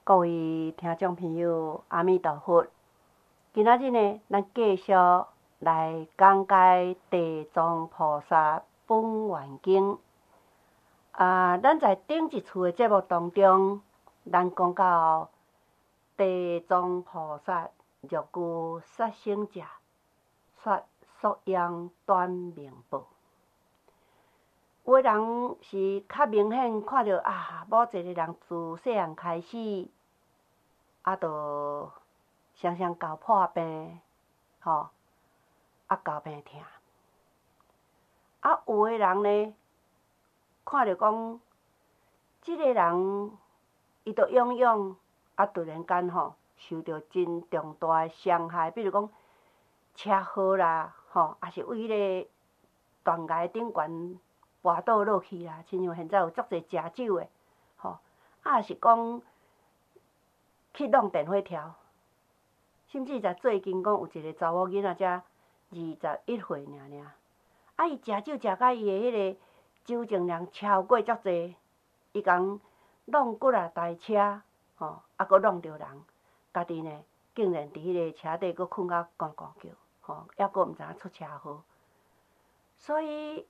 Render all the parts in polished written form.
各位听众朋友，阿弥陀佛！今仔日呢，咱继续来讲解地藏菩萨本愿经。咱在顶一次的节目当中，咱讲到地藏菩萨入具杀生者，说宿养断命报。有的人是较明显看到某一个人自细汉开始，就常常交破病，交病痛。有的人呢，看到讲，即个人伊就永远突然间受到真重大的伤害，比如讲车祸啦，也是为迄个断崖顶悬跋倒落去啦，亲像现在有足侪食酒的，也是讲去弄电火条，甚至在最近讲有一个查某囡仔才21岁尔，伊食酒食甲伊的迄个酒精量超过足侪，伊共弄几啊台车，佫弄着人，家己呢竟然伫迄个车底佫困甲呱呱叫，抑佫毋知影出车祸，所以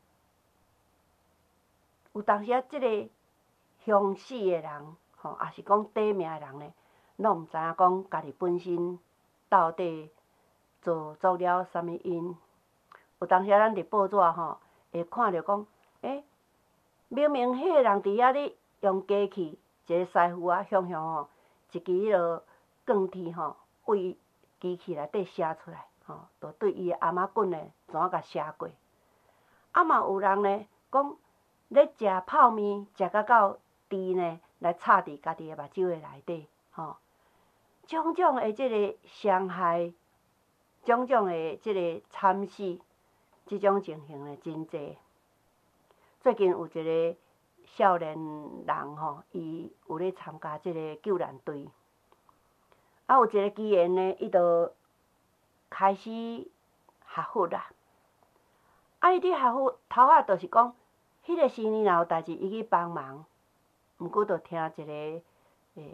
有当时即个凶死的人，也是讲短命的人呢，拢毋知影讲家己本身到底做作了啥物因。有当时咱伫报纸会看着讲，明明迄个人伫遐咧用机器一个师傅向一支迄落钢铁为机器内底射出来，就对伊的颔仔棍呢怎甲射过。嘛有人呢讲，咧食泡面食到猪呢来插伫家己的目睭的内底，种种的即个伤害，种种的即个惨死，即种情形呢真济。最近有一个少年人伊有咧参加即个救难队，有一个机缘呢，伊就开始学佛啦。伊伫学佛头仔就是讲，迄个时年若有代志，伊去帮忙。毋过就听一个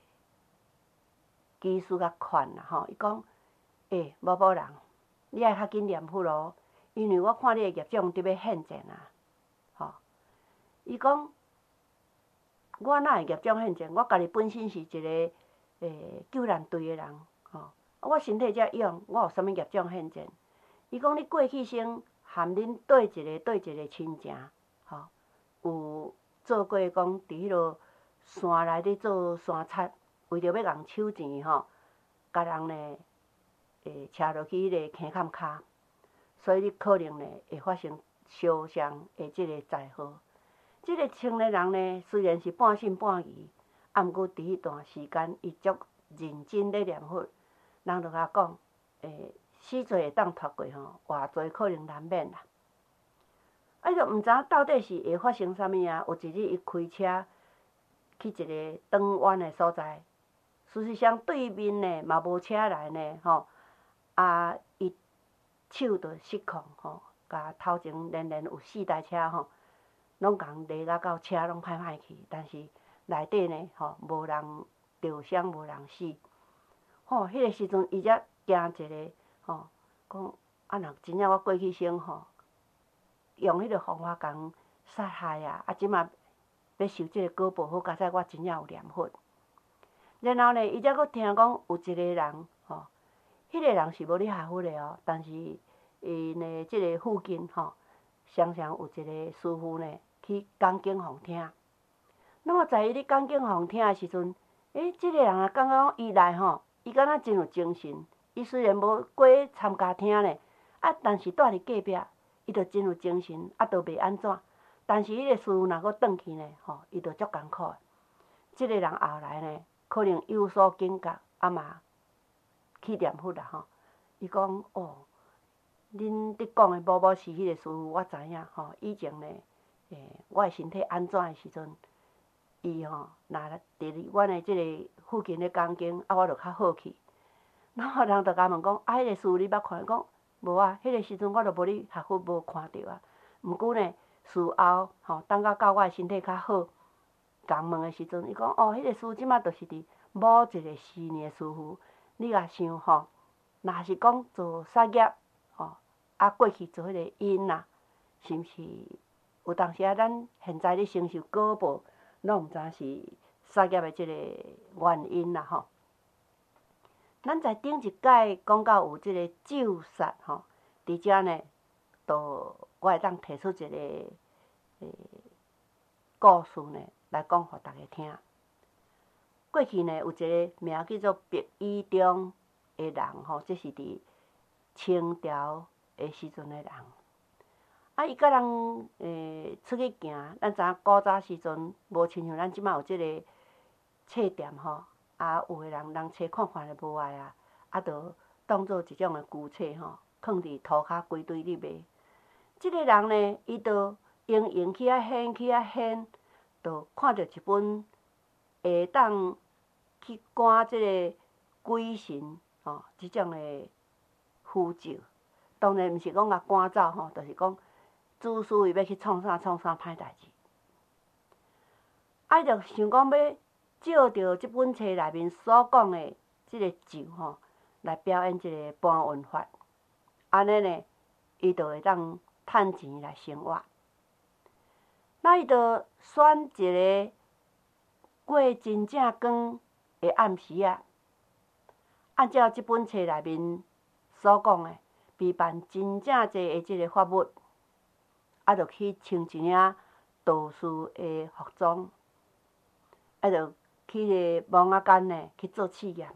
技师甲劝啦，伊讲，某人，你爱较紧念佛咯，因为我看你的业障伫要现前啊。伊讲，我哪会业障现前？我家己本身是一个救难队的人，我身体遮勇，我有啥物业障现前？伊讲你过去生含恁对一个亲情，有做过讲伫迄落山内底做山贼，为着要共收钱甲人呢车落去迄个坑坎骹，所以你可能呢会发生烧伤的即个灾祸。即个青年人呢，虽然是半信半疑，毋过伫迄段时间，伊足认真咧念佛。人就甲讲，死罪会当脱过活罪可能难免啦。伊就毋知影到底是会发生啥物啊？有一日伊开车去一个长远的所在，事实上对面呢嘛无车来呢，伊手就失控甲头前连有4台车拢共勒甲到车拢歹歹去，但是内底呢无人着伤，无人死。迄个时阵伊才惊一个讲若真正我过去生用迄个方法共杀害即马要受即个果报，好佳哉我真正有念佛。然后呢，伊才佫听讲有一个人迄个人是无咧学佛的但是伊呢即个附近常常有一个师傅呢去讲经互听。那么在伊咧讲经互听的时阵，即个人感觉讲伊来伊敢若真有精神。伊虽然无过参加听呢，但是住伫隔壁，伊就真有精神，就袂安怎。但是迄个师傅若佫转去呢，伊就足艰苦的。即个人后来呢，可能有所警觉，嘛去念佛啦伊讲恁伫讲的某是迄个师傅，我知影以前呢，我的身体安怎的时阵，伊若伫阮的即个附近咧讲经，我就较好去。然后人就甲问讲，迄个师傅你捌看？讲无迄个时阵我就无咧学佛，无看到毋过呢，事后等到我的身体较好， 共问的时阵，伊讲哦，迄个师即马就是伫某一个寺呢的师傅。你若想吼，若是讲做杀业吼，过去做迄个因啦，是毋是有当时咱现在咧承受果报，拢毋知是杀业的即个原因啦吼。咱在顶一摆讲到有即个咒杀吼，伫遮呢，我会当提出一个故事呢，来讲互大家听。过去呢，有一个名叫做白羽中的人吼，这是伫清朝的时阵的人。伊甲人出去行，咱知影古早时阵无亲像咱即摆有即个册店吼，有诶人册看看就无爱就当做一种诶旧册吼，囥伫涂骹规堆咧卖。即个人呢，伊就用去显，就看到一本会当去赶即个鬼神吼，即种诶符咒。当然毋是讲赶走吼，就是讲主事伊要去创啥歹代志。伊就想讲要照着即本册内面所讲诶即个咒吼，来表演即个搬运法。安尼呢，伊就会当趁钱来生活。那伊就选一个过真正光的暗时按照即本册内面所讲的，备办真正侪的即个法物，就去穿一领道士的服装，就去个网仔间呢去做试验。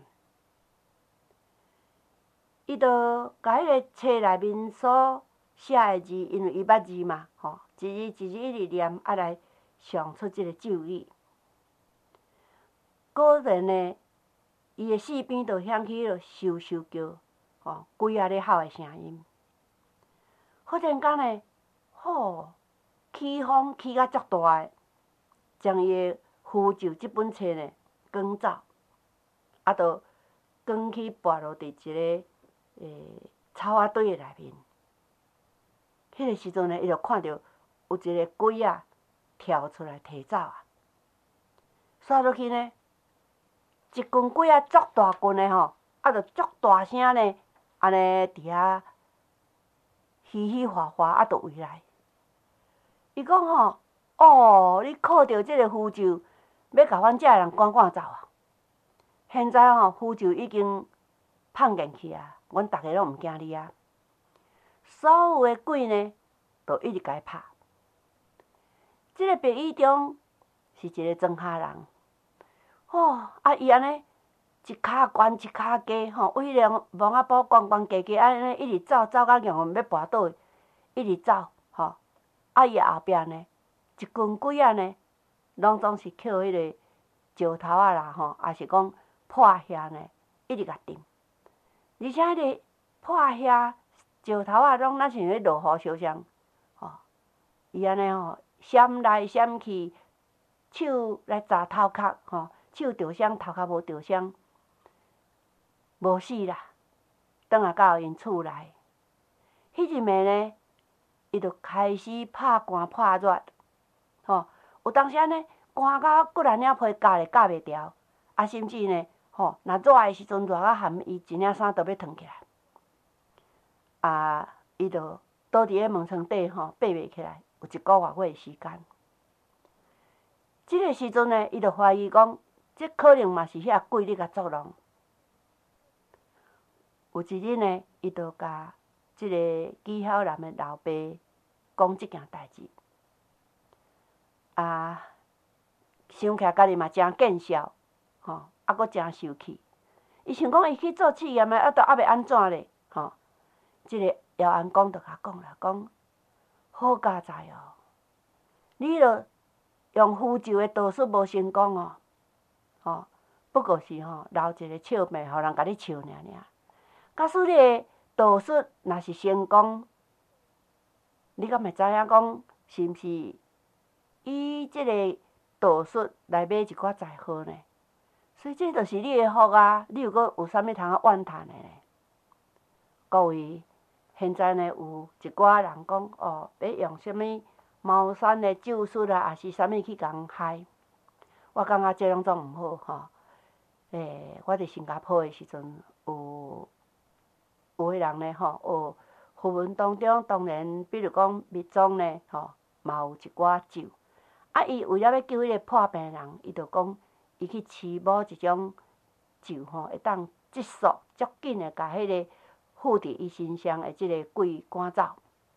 伊就甲迄个册内面所写的字，因为伊捌字嘛，吼，一字一字一直念，来上出即个咒语。果然呢，伊的四边就响起了咻咻叫，吼，鬼咧吼的声音。忽然间呢，起风起甲足大个，将伊的符咒即本册呢卷走，就卷去跋落伫一个草仔堆的内面。迄个时阵呢，伊就看到有一个鬼跳出来摕走刷落去呢，一群鬼足大群的吼，就足大声呢，安尼伫遐嘻嘻哗哗就围来。伊讲吼，你靠着即个符咒，要甲阮遮个人赶走现在符咒已经放进去阮逐个拢毋惊你所有的鬼呢，就一直甲伊拍。即个白羽中是一个庄下人，伊安尼一骹悬一骹低为迄个网仔埔悬悬安尼一直走到硬要跋倒，一直走伊后壁呢，一群鬼呢，拢总是捡迄个石头啦也是讲破遐呢，一直甲tìm。而且迄个破遐石头拢咱像咧落雨相像，伊安尼闪来闪去，手来砸头壳手着伤，头壳无着伤，无死啦。转来到因厝内，迄阵暝呢，伊就开始拍寒拍热，有当时呢，寒甲骨力领皮夹咧夹袂牢，甚至呢，若热的时阵热啊寒，伊一领衫都要脱起来。伊就倒伫咧门床底爬袂起来，有1个月的时间。即个时阵呢，伊就怀疑讲，这可能嘛是遐鬼咧甲作弄。有一日呢，伊就甲即个纪晓嵐的老爸讲即件代志。想起来家己嘛真见笑，阁真受气。伊想讲伊去做试验都还袂安怎咧，即个姚安公就甲讲啦，讲好佳哉你著用符咒的道术无成功不过是留一个笑面，互人甲你笑尔。假使你的道术若是成功，你敢会知影讲是毋是以即个道术来买一寡财货呢？所以这就是你的福你又阁有啥物通怨叹的呢？各位，现在呢有一寡人讲要用啥物茅山的咒术也是啥物去共害。 我感觉这拢总毋好吼。我伫新加坡诶时阵，有诶人呢吼，学文当中当然，比如讲密宗呢吼，嘛有一寡咒。伊为了要救迄个破病人，伊就讲，伊去饲某一种咒吼，会当即速足紧诶，甲迄个附伫伊身上诶即个鬼赶走。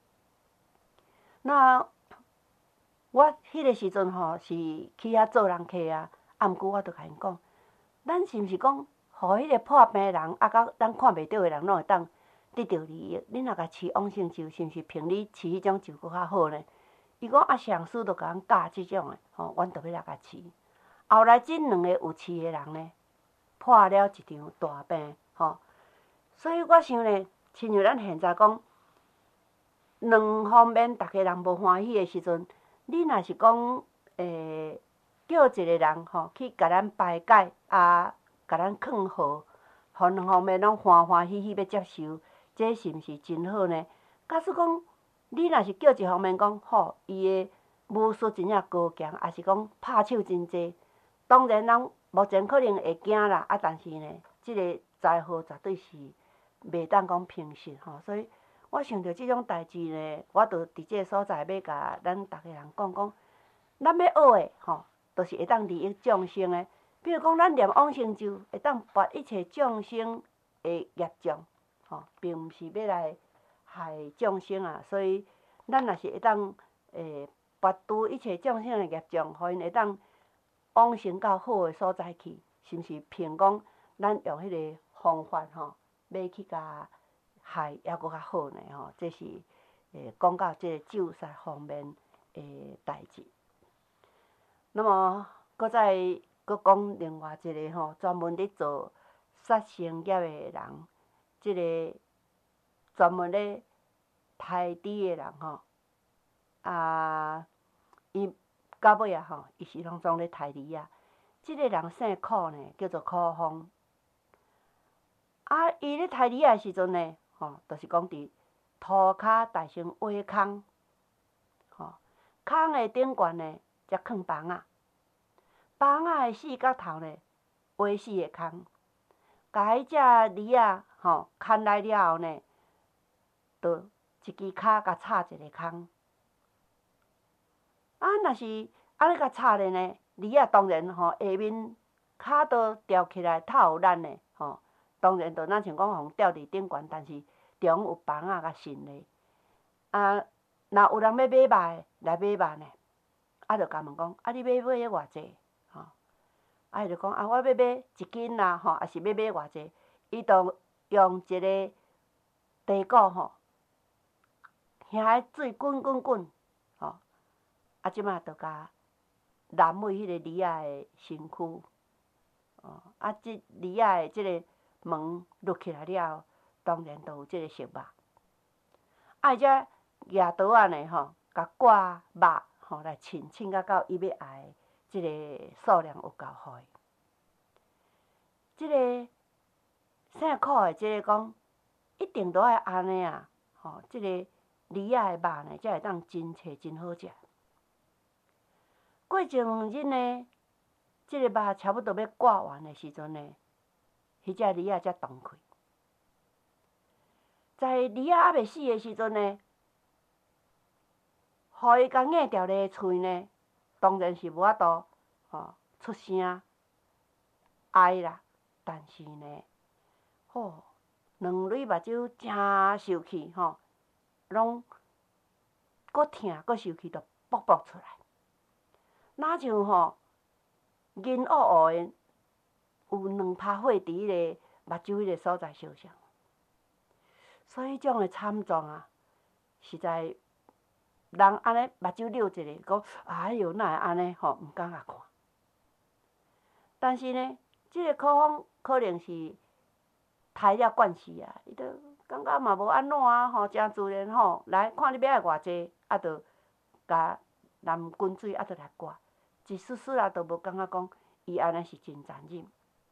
那我迄个时阵吼是去遐做人客啊，毋过我着甲因讲，咱是毋是讲，互迄个破病人甲咱看袂到诶人，拢会当得到利益？你若甲饲往生咒，是毋是比你饲迄种咒搁较好呢？伊讲上师着甲阮教即种诶，阮着要来甲饲。后来即两个有饲诶人呢，破了一场大病，所以我想呢，亲像咱现在讲，两方面逐个人无欢喜诶时阵，你若是讲叫一个人去甲咱排解，甲咱劝和，互两方面拢欢欢喜喜要接受，这是毋是真好呢？假使讲，你若是叫一方面讲，伊诶武术真正高强，也是讲拍手真济，当然咱目前可能会惊啦，但是呢，即个灾祸绝对是袂当讲平息所以我想着即种代志呢，我着伫即个所在要甲咱逐个人讲，咱要学诶着是会当利益众生诶。比如讲，咱念往生咒，会当拔一切众生诶业障，并毋是要来害众生啊。所以，咱若是会当拔除一切众生诶业障，互因会当往生到好诶所在去，是毋是？凭讲咱用迄个方法要去甲害抑搁较好呢这是讲到即个咒煞方面诶代志。那么，搁再搁讲另外一个专门咧做杀生业诶人，即个专门咧刣猪诶人伊到尾伊是拢总咧刣猪啊。即个人姓苦呢，叫做苦风。伊咧刣猪诶时阵呢，就是讲伫涂骹大成挖空，空诶顶悬呢，则囥房仔，房仔诶四角头呢，挖死个空，甲迄只猪仔牵来了后呢，就一支骹甲插一个空。若是安尼甲插咧呢，猪仔当然下面骹都吊起来，透有力呢，当然就咱像讲互吊伫顶悬，但是中有房仔甲绳咧。若有人要买肉来买肉呢，就甲问讲，你要买偌济？伊就讲我要买1斤啦，也是要买偌济？伊就用一个地鼓遐水滚滚滚，即马就甲淋为迄个猪仔诶身躯，即猪仔诶即个毛落起来了后，当然就有即个熟肉。伊则举刀仔呢甲挂肉来称到伊要爱诶即个数量有够互伊。即个姓苦诶，即个讲一定都爱安尼啊，即个猪仔诶肉呢，才会当真脆真好食。过一两日呢，即个肉差不多要挂完诶时阵呢，迄只猪仔才动开。在猪仔还袂死诶时阵呢，互伊甲硬掉咧喙呢，当然是无法度出声哀啦。但是呢，两蕊目睭真受气拢搁疼搁受气，就爆出来。若像银乌乌诶，有2拍火伫迄个目睭迄个所在烧伤。所以，迄种诶惨状啊，实在人安尼目睭溜一下，讲哎哟，哪会安尼毋敢甲看。但是呢，即个苦风可能是刣了惯势啊，伊就感觉嘛无安怎啊，真自然来看你要爱偌济，就甲淋滚水，就来挂。一丝丝都无感觉讲伊安尼是真残忍。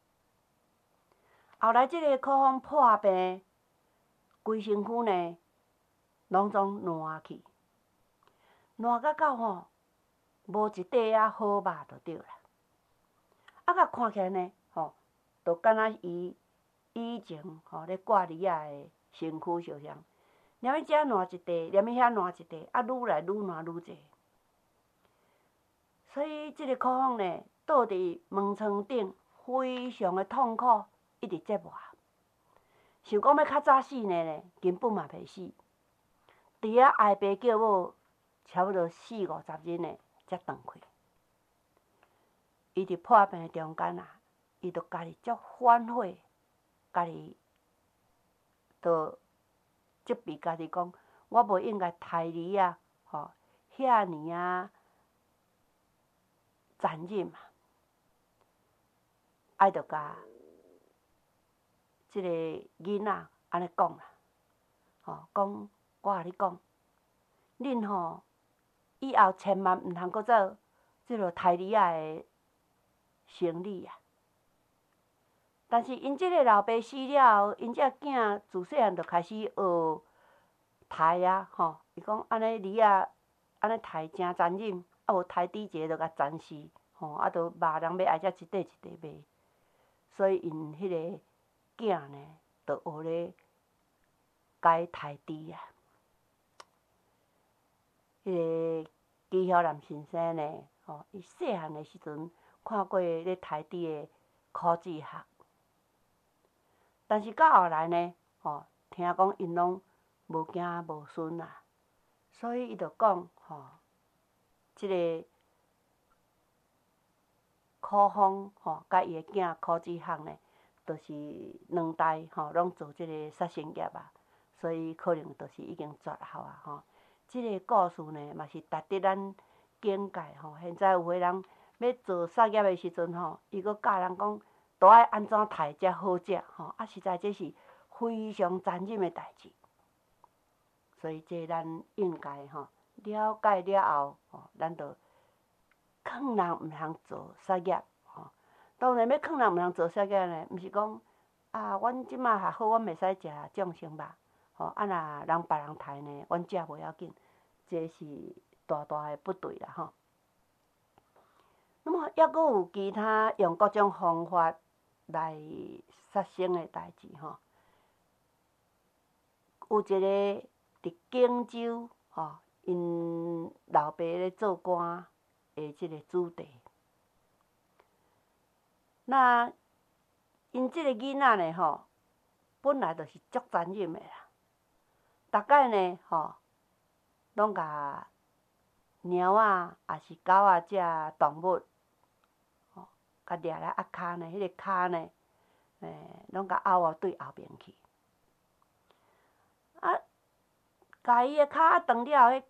后来即个苦风破病，规身躯呢拢总烂去，烂到无一块好肉就对啦。 甲看起来呢，就敢若伊以前咧挂梨仔的身躯相像，踮咧遮烂一地，踮咧遐烂一地，愈来愈烂愈济。所以即个苦风呢，倒伫门床顶，非常的痛苦，一直折磨。想讲要较早死呢，根本嘛袂死。伫遐挨爸叫母，差不多40-50日呢，才断气。伊伫破病中间啊，伊就家己足反悔，家己就责备家己讲，我无应该刣梨啊，遐尼啊残忍嘛，爱着甲即个囡仔安尼讲啦，讲我甲你讲，恁以后千万毋通搁做即落刣梨仔的生理啊。但是因即个老爸死了后，因这囝自细汉就开始学刣啊，伊讲安尼梨仔安尼刣诚残忍，无刣猪一个就甲斩死，就肉人要爱才一块一块卖。所以因迄个囝呢，就学咧改刣猪啊。迄个纪晓嵐先生呢，伊细汉的时阵看过咧刣猪的考据学，但是到后来呢，听讲因拢无子无孙啊，所以伊就讲，即个苦风，甲伊的囝考据学呢，就是两代拢做即个杀生业啊，所以可能就是已经绝后啊，即个故事呢，嘛是值得咱警戒。现在有个人要做杀业的时阵，伊阁教人讲，都爱安怎刣才好食，实在这是非常残忍的代志。所以这咱应该了解了后，咱就劝人毋通做杀业。当然要劝人毋通做杀业呢，毋是讲阮即马还好，阮袂使食众生肉，若人别人刣呢，阮食袂要紧，这是大大的不对啦，那么抑阁有其他用各种方法来杀生的代志，有一个伫荆州，因老爸咧做官的即个子弟，那因即个囡仔呢，本来就是足残忍的啦，逐摆呢，拢甲猫仔也是狗仔遮动物，甲掠来压骹呢，迄个骹呢，拢甲拗对后面去。甲伊的骹压断了后，迄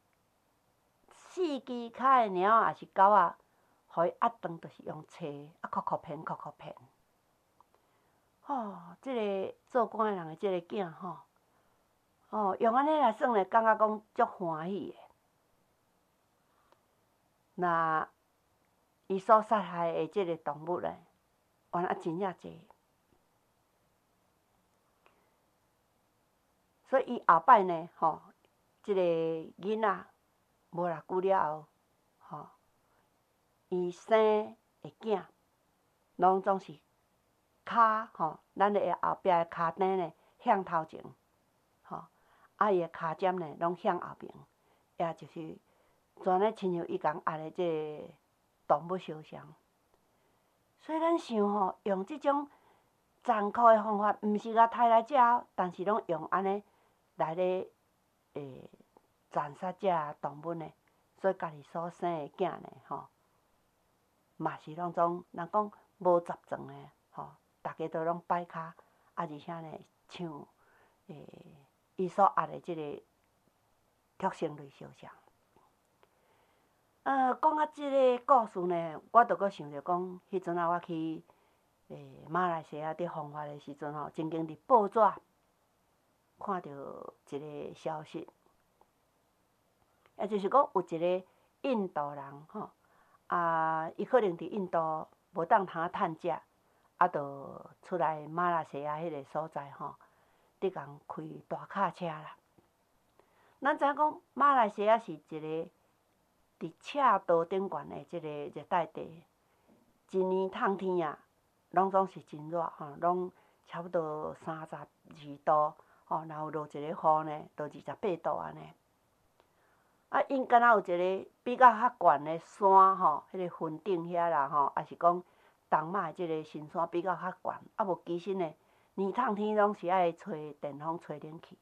4支骹的猫仔也是狗仔，互伊压断，就是用切哭哭骗，哭哭骗。即个做官的人的即个囝用安尼来算咧，感觉讲足欢喜的。那伊所杀害的即个动物呢，原来真正侪。所以伊后摆呢，即个囡仔无偌久了后，伊生的囝，拢总是骹咱的后壁的骹顶呢向头前，伊的骹尖呢拢向后面，也就是全咧亲像伊共压的即个动物相像。所以咱想用即种残酷的方法，毋是甲刣来食，但是拢用安尼来咧斩杀遮动物呢，所以家己所生的囝呢，嘛是拢总人讲无十全的，大家都拢歹骹，而且呢，像伊所压的即个畜生类相像。讲到即个故事呢，我就阁想着讲，迄阵我去马来西亚伫访华的时阵曾经伫报纸看到一个消息，也就是讲有一个印度人伊可能伫印度无当通趁食，就出来马来西亚迄个所在伫共开大卡车啦。咱知影讲马来西亚是一个伫赤道顶悬的即个热带地， 一年冬天啊，拢总是真热吼，拢差不多32度吼，若有落一个雨呢，就28度安尼。啊，因敢若有一个比较较悬的山吼，迄个云顶遐啦吼，也是讲东马即个神山比较较悬，啊无其实呢，年冬天拢是爱吹电风、吹冷气。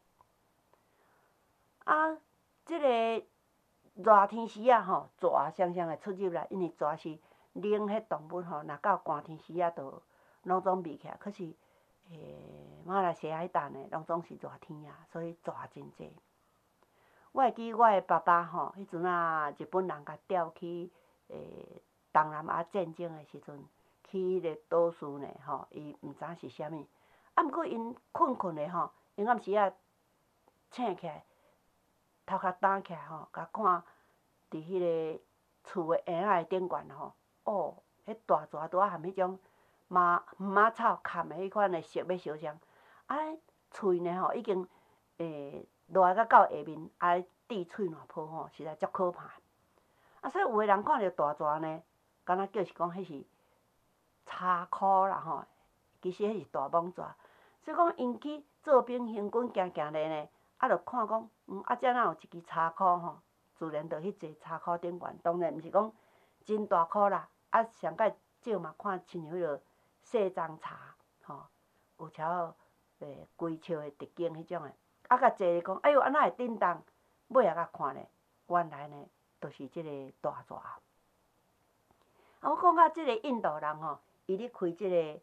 啊，即个热天时啊吼，蛇常常会出入来，因为蛇是冷血动物吼，若到寒天时啊，就拢总密起来。可是，马来西亚迄搭呢，拢总是热天啊，所以蛇真济。我会记我的爸爸吼，迄阵啊，日本人甲调去东南亚战争的时阵，去迄个岛屿呢吼，伊毋知是啥物，啊，毋过因困的吼，因暗时啊醒起来，头壳担起来吼，甲看伫迄个厝的檐仔顶悬吼，哦，迄大蛇拄仔含迄种马草砍的迄款的色要烧伤，啊，喙呢吼已经落来到下面，啊，滴喙烂泡吼，实在足可怕。啊，所以有的人看着大蛇呢，敢若叫是讲迄是柴箍啦吼，其实迄是大蠓蛇。所以讲因去做兵行军行咧呢，啊，就看讲，啊，遮哪有一支柴箍吼，自然就去坐柴箍顶悬。当然毋是讲真大箍啦，啊，上界少嘛看亲像迄落细樟柴吼，有超规笑的直径迄种的。啊，甲坐咧讲，哎哟，安怎会震动？尾仔甲看咧，原来呢，就是即个大蛇。啊，我讲到即个印度人吼，伊咧开即个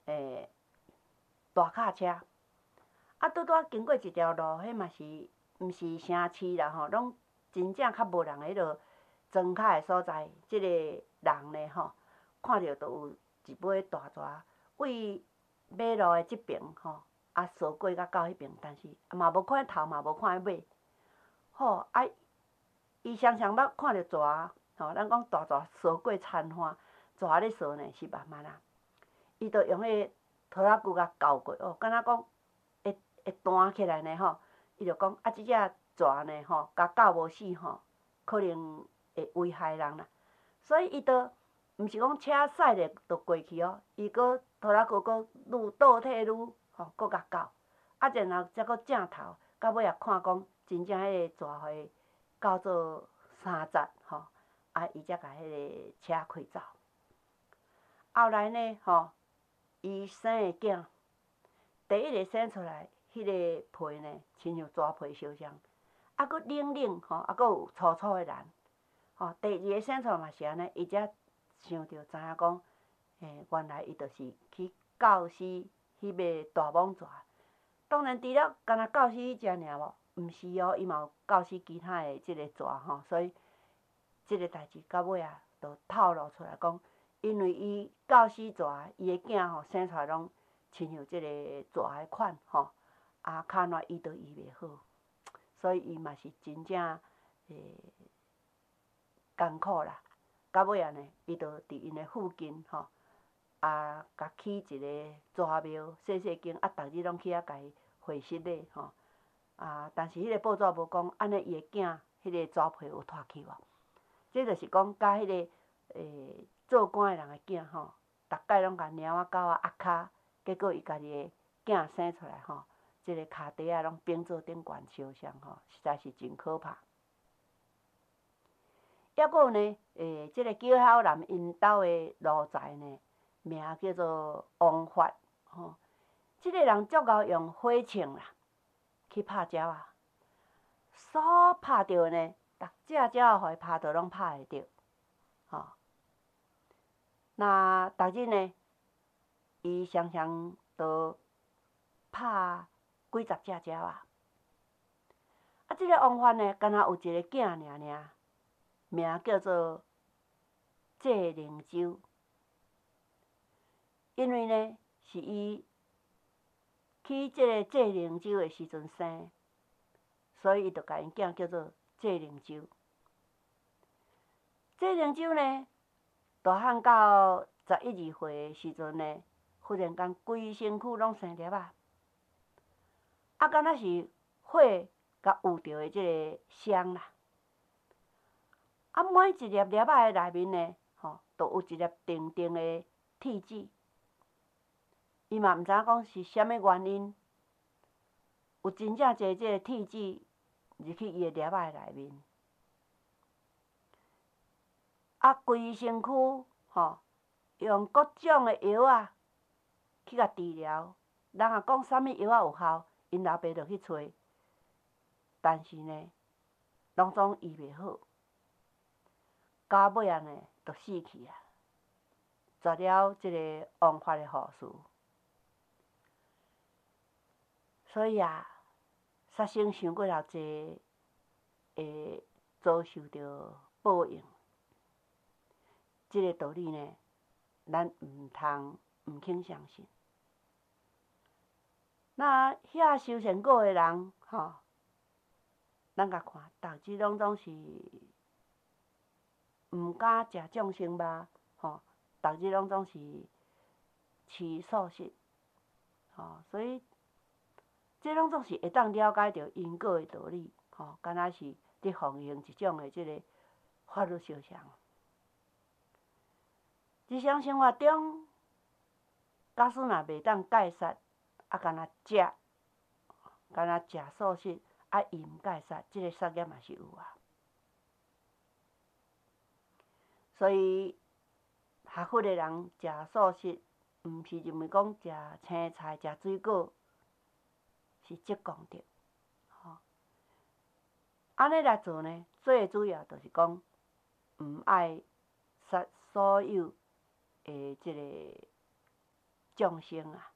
大卡车，啊，拄经过一条路，迄嘛是毋是城市啦吼，拢真正较无人迄落庄卡的所在。即个人呢吼，看着就有一尾大蛇，为马路的即边吼。啊，扫过甲到迄边，但是嘛无看头，嘛无看尾。吼，啊，伊常常捌看着蛇，吼，咱讲大蛇扫过田花，蛇咧扫呢是慢慢啊。伊就用迄个拖拉机甲搞过，哦，敢若讲会弹起来呢吼。伊就讲啊，即只蛇呢吼，甲搞无死吼，可能会危害人啦。所以伊就毋是讲车驶咧就过去哦，伊搁拖拉机搁愈倒退愈。吼，搁甲搞，啊，然后则搁正头，到尾也看讲真正迄个蛇会搞做三节吼，啊，伊才甲迄个车开走。后来呢，吼，伊生的囝，第一个生出来，迄个皮呢，亲像蛇皮烧伤，啊，搁冷吼，啊，搁有粗粗的蓝，吼，第二个生出来嘛是安尼，伊才想着知影讲，原来伊就是去搞死。迄个大蠓蛇，当然除了干那搞死迄只尔无，毋是哦，伊嘛有搞死其他的即个蛇吼，所以即个代志到尾啊，就透露出来讲，因为伊搞死蛇，伊的囝吼生出来拢亲像即个蛇的款吼，啊，骹烂医都医袂好，所以伊嘛是真正艰苦啦。到尾啊呢，伊就伫因的附近吼。啊，甲起一个蛇庙，细间，啊，逐日拢去遐甲伊会食咧吼。啊，但是迄个报纸无讲，安尼伊的囝，迄个蛇皮有脱去无？这就是讲，甲迄个做官的人的囝吼，逐摆拢甲猫仔狗仔压骹，结果伊家己的囝生出来吼，即个骹底仔拢变做顶悬烧伤吼，实在是真可怕。抑阁有呢，即个九孝南因兜的路财呢。名叫做王发吼，即个人足够用火枪啦去拍鸟啊，所拍着呢，逐只鸟互伊拍着拢拍会着，吼。那逐日呢，伊常常都拍几十只鸟啊。啊，即个王发呢，敢若有一个囝尔，名叫做谢灵洲。因为呢，是伊去即个谢灵洲的时阵生，所以伊就甲因囝叫做谢灵洲。谢灵洲呢，大汉到11、2岁的时阵呢，忽然间规身躯拢生粒仔，啊，敢若是火甲捂着的即个霜啦。啊，每一粒粒仔的内面呢，吼， 都有一粒定定的铁子，伊嘛毋知影讲是啥物原因，有真正侪即个铁子入去伊的粒仔内面，啊，规身躯用各种的药啊去甲治疗，人也讲啥物药啊有效，因老爸就去找，但是呢，拢总医袂好，到尾啊呢，就死去啊，绝了即个王法的护士。所以啊，杀生伤过头济，会遭受到报应。即个道理呢，咱毋通毋肯相信。那遐修善果的人，咱甲看，逐日拢总是毋敢食众生肉，逐日拢总是吃素食，所以这拢总是会当了解到因果的道理，敢若是伫奉行一种的即个法律修祥。日常生活中，假使若袂当戒杀，敢若食，敢若食素食，伊毋戒杀，即个杀业嘛是有啊。所以学佛的人食素食，毋是认为讲食青菜、食水果是积功德，安尼来做呢，最主要就是讲，毋爱杀所有的即个众生啊。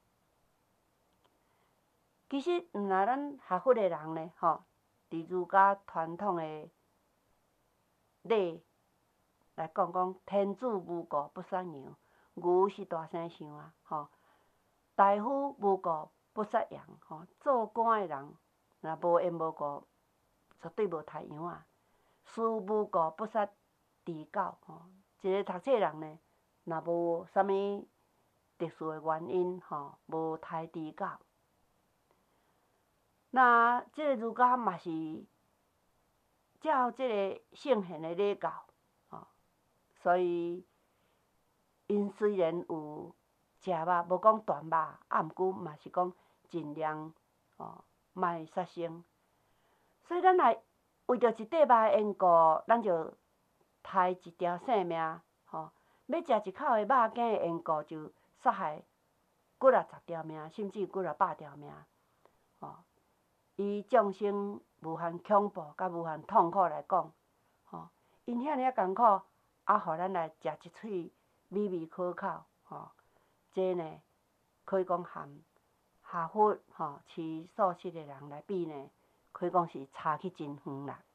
其实，若咱学佛的人呢，伫儒家传统的礼来讲，天子无故不杀羊，牛是大声想啊，大夫无故不杀羊，做官的人若无缘无故，绝对无杀羊啊。士无故不杀猪狗，一个读册人呢，若无啥物特殊的原因，无杀猪狗。那即个儒家嘛是照即个圣贤的礼教，所以因虽然有食肉，无讲全肉，毋过嘛是讲尽量莫杀生。所以咱来为着一块肉的缘故，咱就杀一条性命，要食一口的肉羹的缘故，就杀害几啊十条命，甚至几啊百条命，以众生无限恐怖甲无限痛苦来讲，因遐尔艰苦，互咱来食一喙美味可口，这呢可以讲含学佛吃素食的人来比呢，可以讲是差去真远啦。